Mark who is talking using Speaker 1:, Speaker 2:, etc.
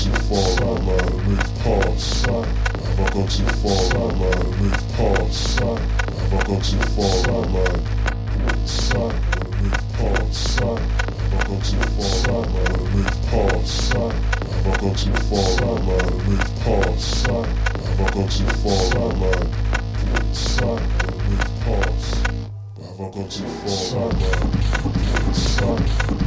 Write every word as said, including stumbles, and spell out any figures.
Speaker 1: too far out of line, make pause. If I go too far out of line, make pause. If I go too far out of line, make pause. If I go too far out of line, make pause. If I go too far out of line, make pause. If I go too far out of line, make pause. If I go too far out of line,